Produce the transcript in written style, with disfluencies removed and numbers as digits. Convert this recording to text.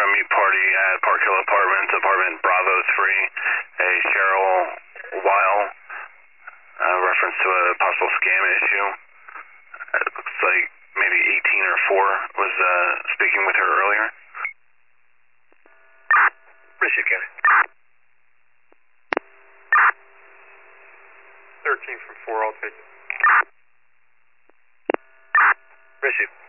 meet party at Park Hill Apartments, apartment Bravo 3, a Cheryl Weil, reference to a possible scam issue. It looks like maybe 18 or 4 was speaking with her earlier. Receive, County. 13 from 4, I'll take it. Receive.